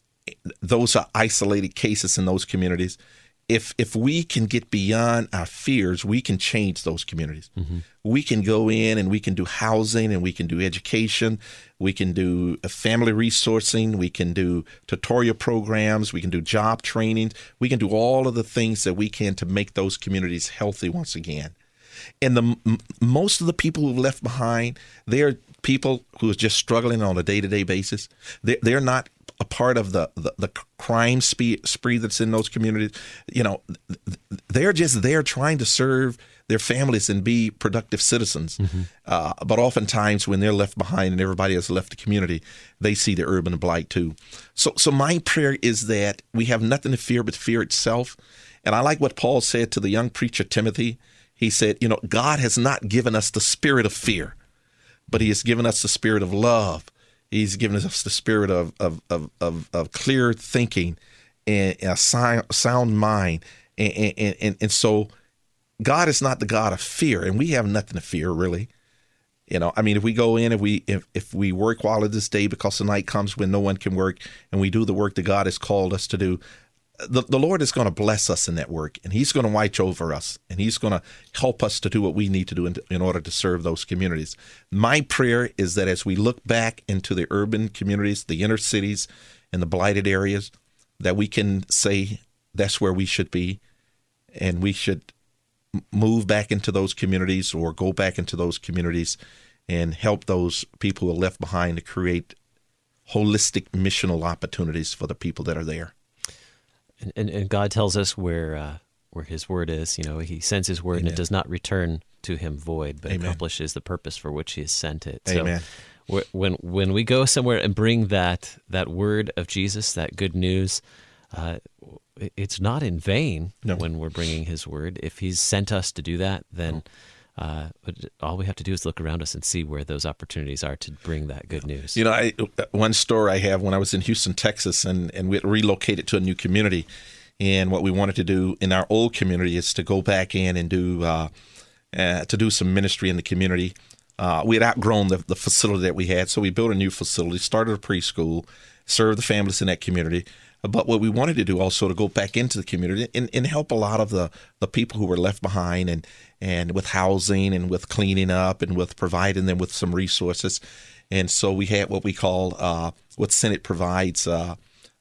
B: those are isolated cases in those communities. If if we can get beyond our fears, we can change those communities. Mm-hmm. We can go in and we can do housing and we can do education. We can do family resourcing. We can do tutorial programs. We can do job training. We can do all of the things that we can to make those communities healthy once again. And the m- most of the people who left behind, they're people who are just struggling on a day-to-day basis. They're, they're not a part of the, the, the crime spree, spree that's in those communities. You know, they're just there trying to serve their families and be productive citizens. Mm-hmm. Uh, but oftentimes when they're left behind and everybody has left the community, they see the urban blight too. So, so my prayer is that we have nothing to fear but fear itself. And I like what Paul said to the young preacher Timothy. He said, you know, God has not given us the spirit of fear, but he has given us the spirit of love. He's given us the spirit of of of of, of clear thinking and a sound, sound mind, and, and and and so God is not the God of fear, and we have nothing to fear really. You know, I mean, if we go in, if we if if we work while it is day, because the night comes when no one can work, and we do the work that God has called us to do, the the Lord is going to bless us in that work, and He's going to watch over us, and He's going to help us to do what we need to do in, in order to serve those communities. My prayer is that as we look back into the urban communities, the inner cities, and the blighted areas, that we can say that's where we should be, and we should move back into those communities or go back into those communities and help those people who are left behind to create holistic missional opportunities for the people that are there.
A: And, and, and God tells us where uh, where His word is. You know, He sends His word, Amen. And it does not return to Him void, but Amen. Accomplishes the purpose for which He has sent it.
B: Amen.
A: So when when we go somewhere and bring that that word of Jesus, that good news, uh, it's not in vain. No. When we're bringing His word. If He's sent us to do that, then uh, all we have to do is look around us and see where those opportunities are to bring that good news.
B: You know, I, one story I have when I was in Houston, Texas, and, and we had relocated to a new community. And what we wanted to do in our old community is to go back in and do uh, uh, to do some ministry in the community. Uh, we had outgrown the, the facility that we had, so we built a new facility, started a preschool, served the families in that community. But what we wanted to do also to go back into the community and, and help a lot of the, the people who were left behind and, and with housing and with cleaning up and with providing them with some resources. And so we had what we call, uh, what Senate provides, uh,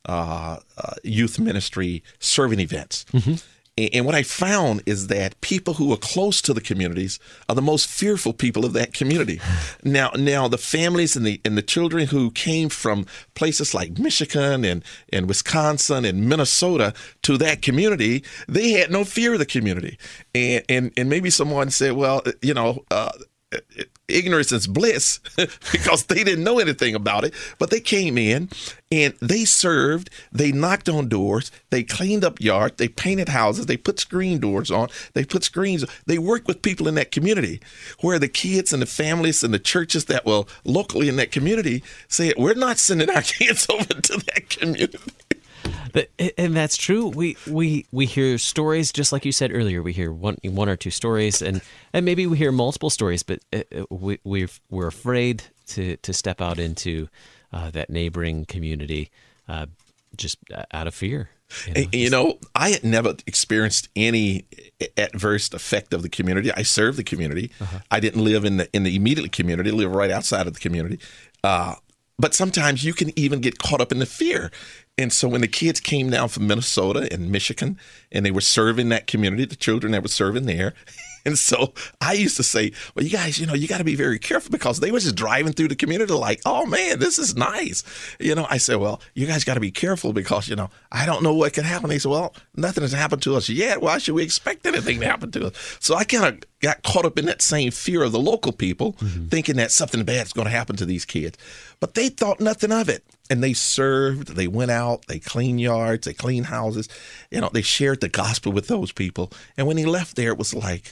B: uh, uh, youth ministry serving events. Mm-hmm. And what I found is that people who are close to the communities are the most fearful people of that community. Now, now the families and the and the children who came from places like Michigan and, and Wisconsin and Minnesota to that community, they had no fear of the community. And and, and maybe someone said, well, you know, uh, ignorance is bliss because they didn't know anything about it, but they came in and they served, they knocked on doors, they cleaned up yards, they painted houses, they put screen doors on, they put screens, they worked with people in that community where the kids and the families and the churches that were locally in that community said, we're not sending our kids over to that community.
A: But, and that's true. We, we we hear stories, just like you said earlier. We hear one one or two stories, and, and maybe we hear multiple stories. But we we're, we're afraid to, to step out into uh, that neighboring community, uh, just out of fear.
B: You know, you know, I had never experienced any adverse effect of the community. I served the community. Uh-huh. I didn't live in the in the immediate community. I lived right outside of the community. Uh, but sometimes you can even get caught up in the fear. And so when the kids came down from Minnesota and Michigan, and they were serving that community, the children that were serving there, and so I used to say, well, you guys, you know, you got to be very careful because they were just driving through the community like, oh, man, this is nice. You know, I said, well, you guys got to be careful because, you know, I don't know what could happen. They said, well, nothing has happened to us yet. Why should we expect anything to happen to us? So I kind of got caught up in that same fear of the local people, mm-hmm. thinking that something bad is going to happen to these kids. But they thought nothing of it. And they served, they went out, they cleaned yards, they cleaned houses. You know, they shared the gospel with those people. And when he left there, it was like,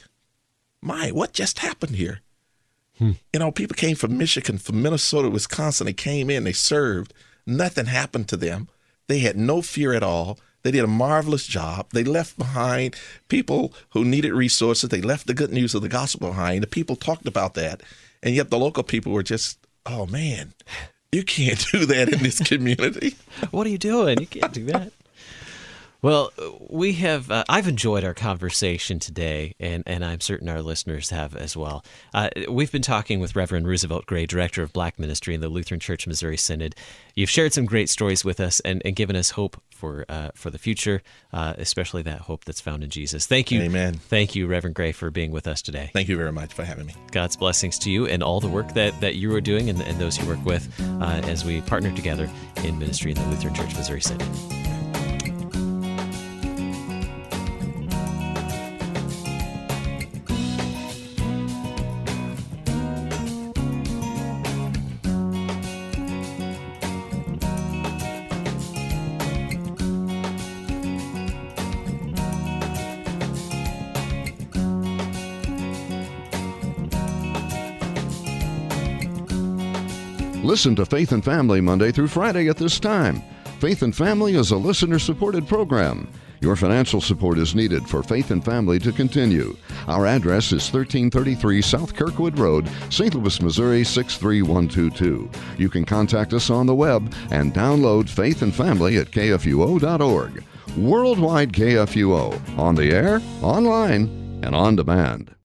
B: my, what just happened here? Hmm. You know, people came from Michigan, from Minnesota, Wisconsin. They came in, they served. Nothing happened to them. They had no fear at all. They did a marvelous job. They left behind people who needed resources. They left the good news of the gospel behind. The people talked about that. And yet the local people were just, oh, man, you can't do that in this community.
A: What are you doing? You can't do that. Well, we have, uh, I've enjoyed our conversation today, and, and I'm certain our listeners have as well. Uh, we've been talking with Reverend Roosevelt Gray, Director of Black Ministry in the Lutheran Church Missouri Synod. You've shared some great stories with us and, and given us hope for uh, for the future, uh, especially that hope that's found in Jesus. Thank you.
B: Amen.
A: Thank you, Reverend Gray, for being with us today.
B: Thank you very much for having me.
A: God's blessings to you and all the work that, that you are doing and, and those you work with uh, as we partner together in ministry in the Lutheran Church Missouri Synod.
M: Listen to Faith and Family Monday through Friday at this time. Faith and Family is a listener-supported program. Your financial support is needed for Faith and Family to continue. Our address is thirteen thirty-three South Kirkwood Road, Saint Louis, Missouri six three one two two. You can contact us on the web and download Faith and Family at K F U O dot org. Worldwide K F U O, on the air, online, and on demand.